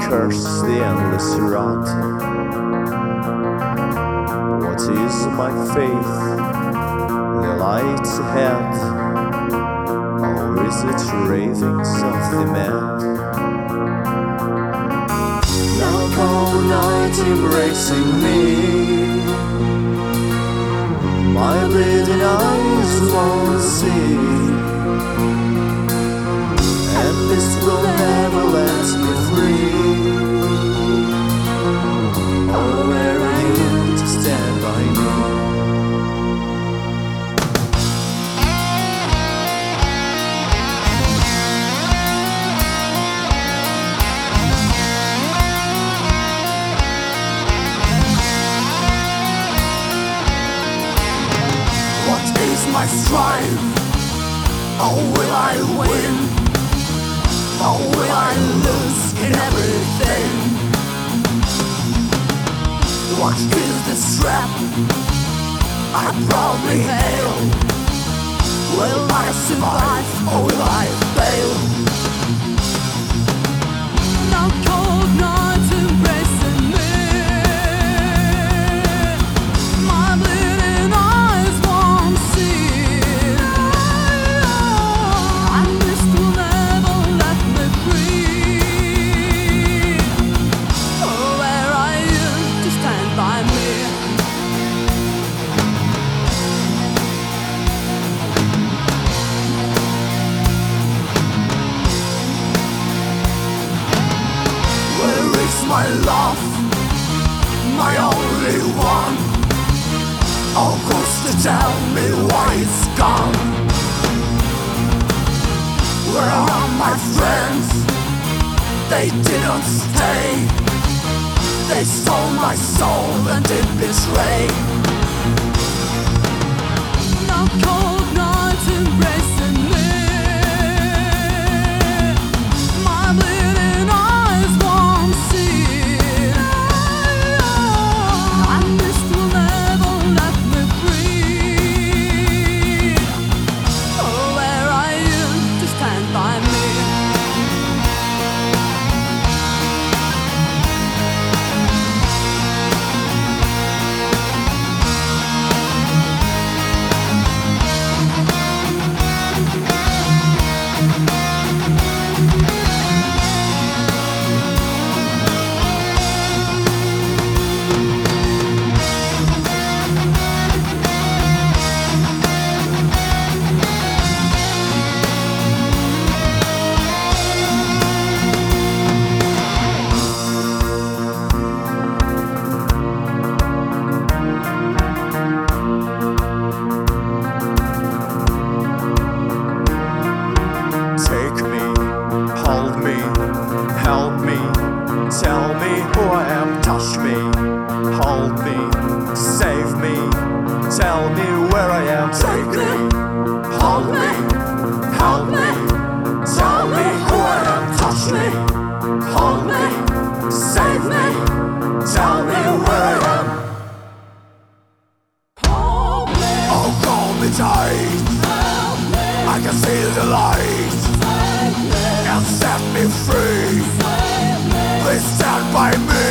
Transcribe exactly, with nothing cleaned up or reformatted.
curse the endless rot. What is my faith? The light ahead, or is it ravings of the mad? Now cold night embracing me, my bleeding eyes won't see, and this will never let me free. Oh, where are you to stand by me? What is my strife? Oh, will I win? Or will I lose in everything? What is this trap I proudly hail? Will I survive or will I fail? Now cold night embracing me, my bleeding eyes won't see, and this will never let me free. Oh, where are you to stand by me? Where is my love, my only one? Oh, who's to tell me why it's gone? Where are my friends? They didn't stay. They stole my soul and did betray. Now cold night embracing me, my bleeding eyes won't see, and this will never let me free. Oh, where are you to stand by me? Take me, hold me, help me, tell me who I am, touch me, hold me, save me, tell me where I am. Take me, hold me, help me, tell me who I am, touch me, hold me, save me, tell me where I am. Hold me, Oh, call me tight, help me, I can see the light save me, and set me free. save me. Please stand by me.